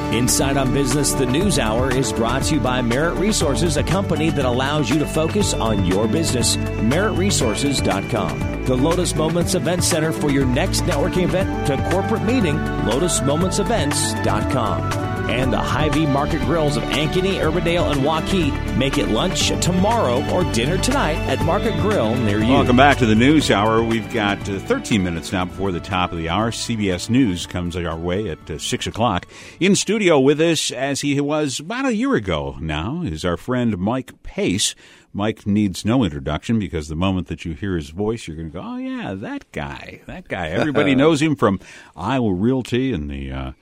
Inside on Business, the News Hour is brought to you by Merit Resources, a company that allows you to focus on your business. MeritResources.com. The Lotus Moments Event Center for your next networking event to corporate meeting, LotusMomentsEvents.com. And the Hy-Vee Market Grills of Ankeny, Urbandale, and Waukee. Make it lunch tomorrow or dinner tonight at Market Grill near you. Welcome back to the News Hour. We've got 13 minutes now before the top of the hour. CBS News comes our way at 6 o'clock. In studio with us, as he was about a year ago now, is our friend Mike Pace. Mike needs no introduction because the moment that you hear his voice, you're going to go, oh, yeah, that guy. Everybody knows him from Iowa Realty and the...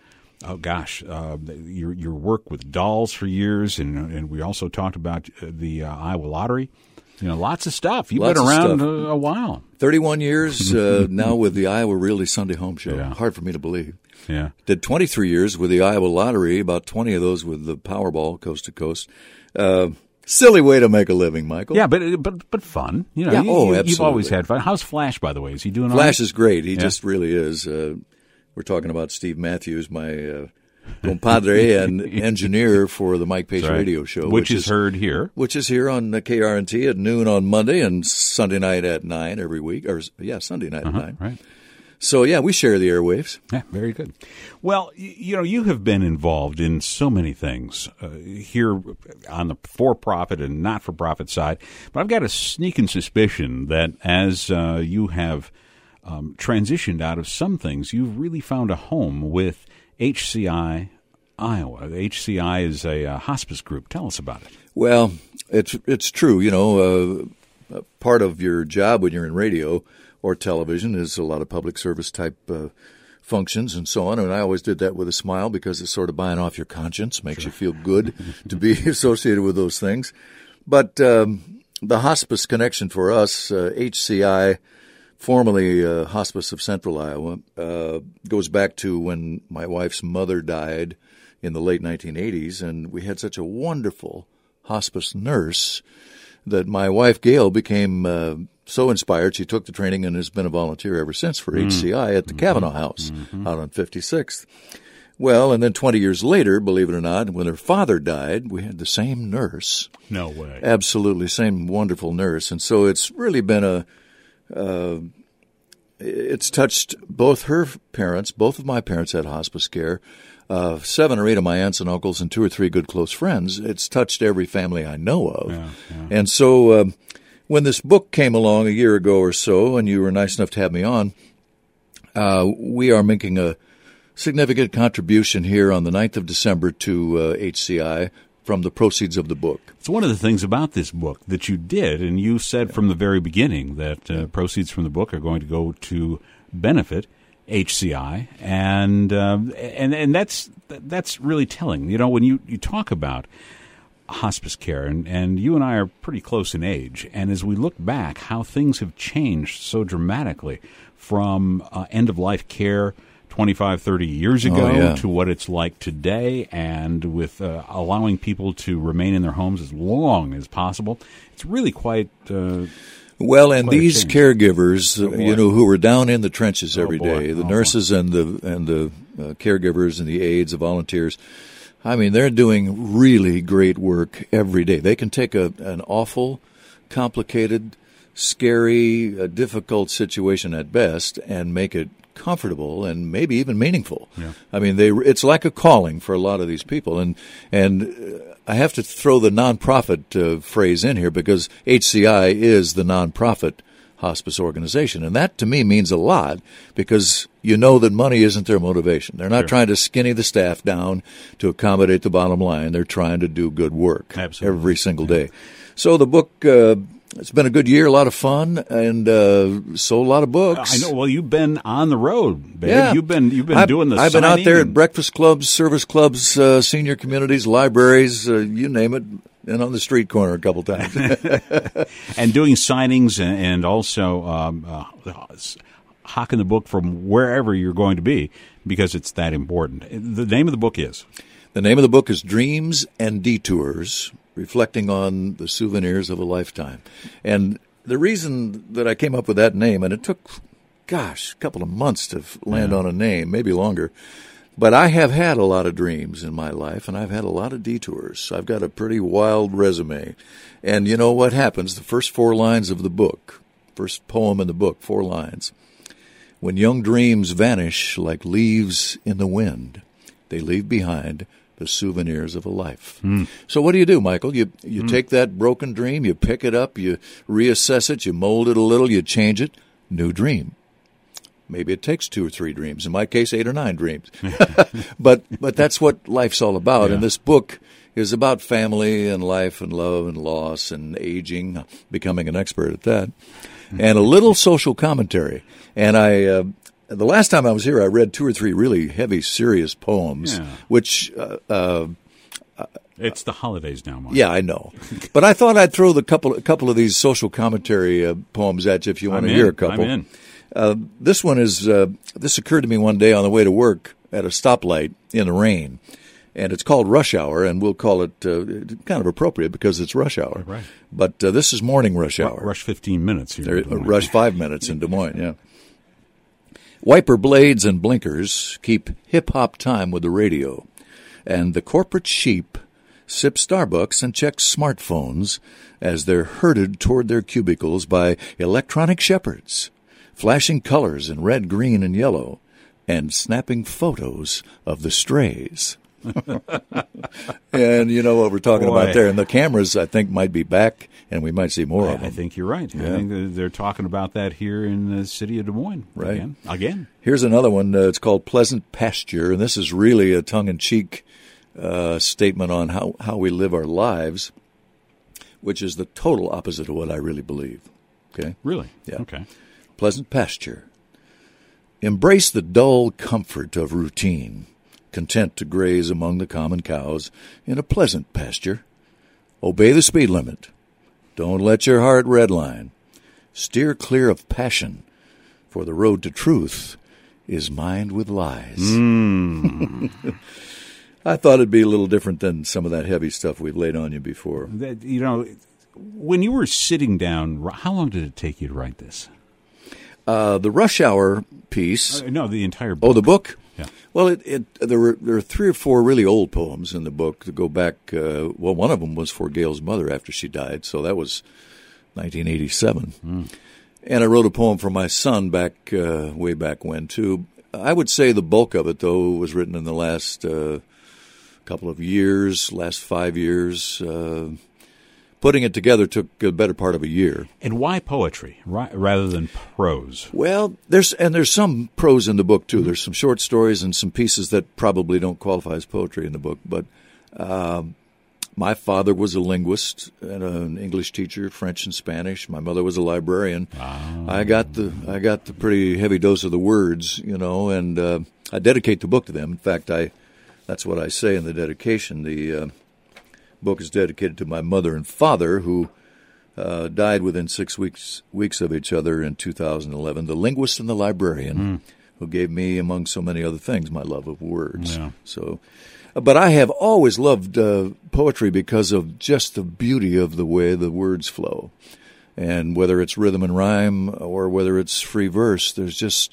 your work with dolls for years, and we also talked about the Iowa Lottery. Lots of stuff. You've been around a while. 31 years now with the Iowa Realty Sunday Home Show. Yeah. Hard for me to believe. Yeah. Did 23 years with the Iowa Lottery, about 20 of those with the Powerball, coast to coast. Silly way to make a living, Michael. Yeah, but fun. Absolutely. You've always had fun. How's Flash, by the way? Is he doing all right? Flash is great. He just really is. We're talking about Steve Matthews, my compadre and engineer for the Mike Pace radio show. Which is heard here. Which is here on KRNT at noon on Monday and Sunday night at 9 every week. Sunday night at 9. Right. So, we share the airwaves. Yeah, very good. Well, you have been involved in so many things here on the for-profit and not-for-profit side. But I've got a sneaking suspicion that as you have transitioned out of some things, you've really found a home with HCI Iowa. HCI is a hospice group. Tell us about it. Well, it's true. Part of your job when you're in radio or television is a lot of public service type functions and so on. And I always did that with a smile because it's sort of buying off your conscience, makes you feel good to be associated with those things. But the hospice connection for us, HCI, formerly Hospice of Central Iowa, goes back to when my wife's mother died in the late 1980s, and we had such a wonderful hospice nurse that my wife, Gail, became so inspired. She took the training and has been a volunteer ever since for HCI at the Kavanaugh House out on 56th. Well, and then 20 years later, believe it or not, when her father died, we had the same nurse. No way. Absolutely, same wonderful nurse. And so it's really been it's touched both her parents. Both of my parents had hospice care. 7 or 8 of my aunts and uncles and 2 or 3 good close friends. It's touched every family I know of. Yeah. And so when this book came along a year ago or so, and you were nice enough to have me on, we are making a significant contribution here on the 9th of December to HCI from the proceeds of the book. It's one of the things about this book that you did, and you said from the very beginning that proceeds from the book are going to go to benefit HCI, and that's really telling. When you talk about hospice care, and you and I are pretty close in age, and as we look back, how things have changed so dramatically from end-of-life care 25, 30 years ago to what it's like today, and with allowing people to remain in their homes as long as possible. It's really quite... well, and these caregivers, who were down in the trenches every day, the nurses and the caregivers and the aides, the volunteers, I mean, they're doing really great work every day. They can take an awful, complicated, scary, difficult situation at best and make it comfortable and maybe even meaningful. Yeah. I mean, it's like a calling for a lot of these people. And I have to throw the nonprofit phrase in here because HCI is the nonprofit hospice organization. And that to me means a lot because that money isn't their motivation. They're not trying to skinny the staff down to accommodate the bottom line. They're trying to do good work every single day. So the book... it's been a good year, a lot of fun, and sold a lot of books. I know. Well, you've been on the road, babe. Yeah. You've been doing the I've been out there at breakfast clubs, service clubs, senior communities, libraries, you name it, and on the street corner a couple times. And doing signings and also hawking the book from wherever you're going to be because it's that important. The name of the book is? The name of the book is Dreams and Detours, reflecting on the souvenirs of a lifetime. And the reason that I came up with that name, and it took, a couple of months to land on a name, maybe longer, But I have had a lot of dreams in my life, and I've had a lot of detours. I've got a pretty wild resume. And you know what happens? The first 4 lines of the book, first poem in the book, 4 lines. When young dreams vanish like leaves in the wind, they leave behind the souvenirs of a life. So what do, Michael? You take that broken dream, you pick it up, you reassess it, you mold it a little, you change it. New dream. Maybe it takes 2 or 3 dreams. In my case, 8 or 9 dreams. But that's what life's all about. Yeah. And this book is about family and life and love and loss and aging, becoming an expert at that, and a little social commentary. And the last time I was here, I read 2 or 3 really heavy, serious poems, which it's the holidays now, Mark. Yeah, I know. But I thought I'd throw a couple of these social commentary poems at you if you want to hear a couple. I'm in. This one is this occurred to me one day on the way to work at a stoplight in the rain, and it's called Rush Hour, and we'll call it kind of appropriate because it's rush hour. Right. But this is morning rush hour. Rush 15 minutes here. Rush 5 minutes in Des Moines. Yeah. Wiper blades and blinkers keep hip-hop time with the radio, and the corporate sheep sip Starbucks and check smartphones as they're herded toward their cubicles by electronic shepherds, flashing colors in red, green, and yellow, and snapping photos of the strays. And you know what we're talking about there. And the cameras, I think, might be back, and we might see more of them. I think you're right. Yeah. I think they're talking about that here in the city of Des Moines. Right. Again. Here's another one. It's called Pleasant Pasture, and this is really a tongue-in-cheek statement on how we live our lives, which is the total opposite of what I really believe. Okay? Really? Yeah. Okay. Pleasant pasture. Embrace the dull comfort of routine, content to graze among the common cows in a pleasant pasture. Obey the speed limit. Don't let your heart redline. Steer clear of passion, for the road to truth is mined with lies. I thought it'd be a little different than some of that heavy stuff we've laid on you before. When you were sitting down, how long did it take you to write this? The Rush Hour piece. No, the entire book. Oh, the book? Yeah. Well, there are 3 or 4 really old poems in the book that go back. One of them was for Gail's mother after she died, so that was 1987. And I wrote a poem for my son way back when, too. I would say the bulk of it, though, was written in the last couple of years, last 5 years. Putting it together took a better part of a year. And why poetry rather than prose? Well, there's some prose in the book, too. There's some short stories and some pieces that probably don't qualify as poetry in the book. But my father was a linguist and an English teacher, French and Spanish. My mother was a librarian. Wow. I got the pretty heavy dose of the words, and I dedicate the book to them. In fact, that's what I say in the dedication. The book is dedicated to my mother and father, who died within 6 weeks of each other in 2011. The linguist and the librarian, who gave me, among so many other things, my love of words. Yeah. So, but I have always loved poetry because of just the beauty of the way the words flow, and whether it's rhythm and rhyme or whether it's free verse, there's just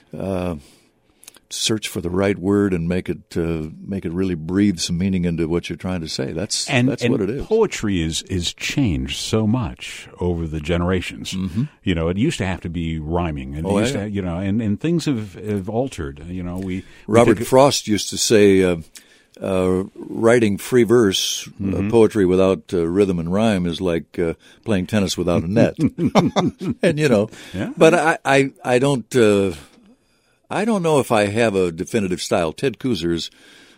search for the right word and make it really breathe some meaning into what you're trying to say. That's what it is. Poetry is changed so much over the generations. Mm-hmm. It used to have to be rhyming, and and things have altered. Robert Frost used to say, writing free verse poetry without rhythm and rhyme is like playing tennis without a net. And yeah. But I don't know if I have a definitive style. Ted Kuzer's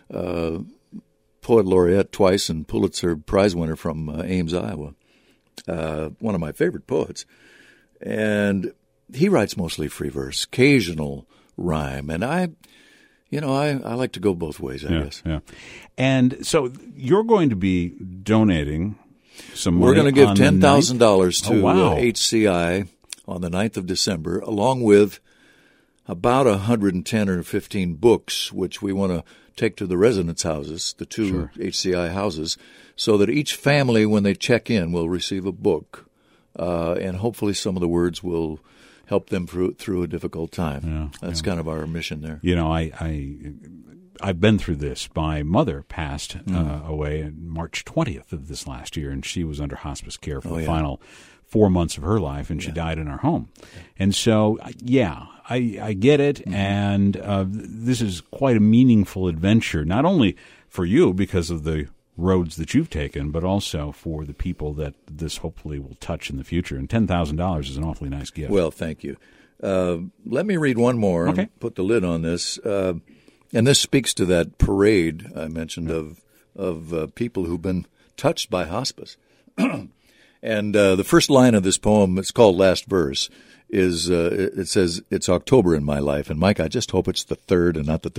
poet laureate twice and Pulitzer Prize winner from Ames, Iowa, one of my favorite poets. And he writes mostly free verse, occasional rhyme. And I like to go both ways, I guess. Yeah. And so you're going to be donating some money. We're going to give $10,000 to wow. HCI on the 9th of December, along with about 110 or 15 books, which we want to take to the residence houses, the 2 Sure. HCI houses, so that each family, when they check in, will receive a book, and hopefully some of the words will help them through a difficult time. Yeah, That's kind of our mission there. I've been through this. My mother passed away on March 20th of this last year, and she was under hospice care for the final 4 months of her life, and she died in our home. And so, I get it, and this is quite a meaningful adventure, not only for you because of the roads that you've taken, but also for the people that this hopefully will touch in the future. And $10,000 is an awfully nice gift. Well, thank you. Let me read one more and put the lid on this. And this speaks to that parade I mentioned of people who've been touched by hospice. And the first line of this poem, it's called Last Verse, is it says, "It's October in my life." And, Mike, I just hope it's the 3rd and not the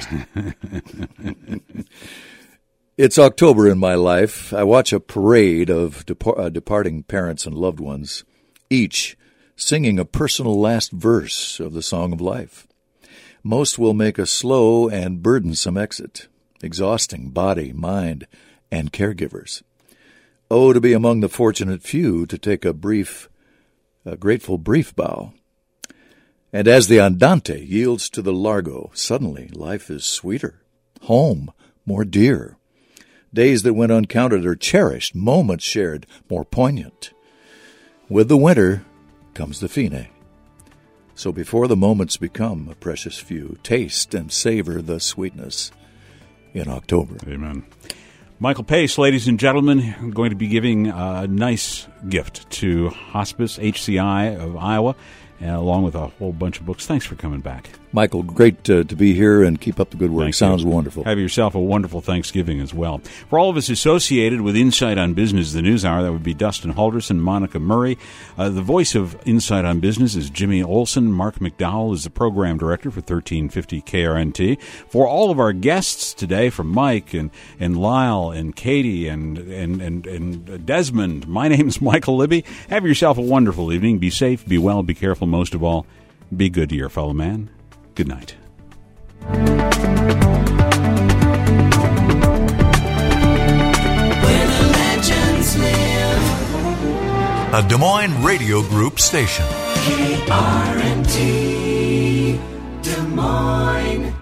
31st. It's October in my life. I watch a parade of departing parents and loved ones, each singing a personal last verse of the song of life. Most will make a slow and burdensome exit, exhausting body, mind, and caregivers. Oh, to be among the fortunate few to take a grateful brief bow. And as the Andante yields to the Largo, suddenly life is sweeter, home more dear. Days that went uncounted are cherished, moments shared more poignant. With the winter comes the fine. So before the moments become a precious few, taste and savor the sweetness in October. Amen. Michael Pace, ladies and gentlemen, I'm going to be giving a nice gift to Hospice HCI of Iowa, along with a whole bunch of books. Thanks for coming back. Michael, great to be here, and keep up the good work. Thank Sounds you. Wonderful. Have yourself a wonderful Thanksgiving as well. For all of us associated with Insight on Business, the News Hour, that would be Dustin Halderson, Monica Murray. The voice of Insight on Business is Jimmy Olson. Mark McDowell is the program director for 1350 KRNT. For all of our guests today, from Mike and Lyle and Katie and Desmond, my name is Michael Libby. Have yourself a wonderful evening. Be safe, be well, be careful. Most of all, be good to your fellow man. Good night. Where the legends live. A Des Moines Radio Group station. KRNT, Des Moines.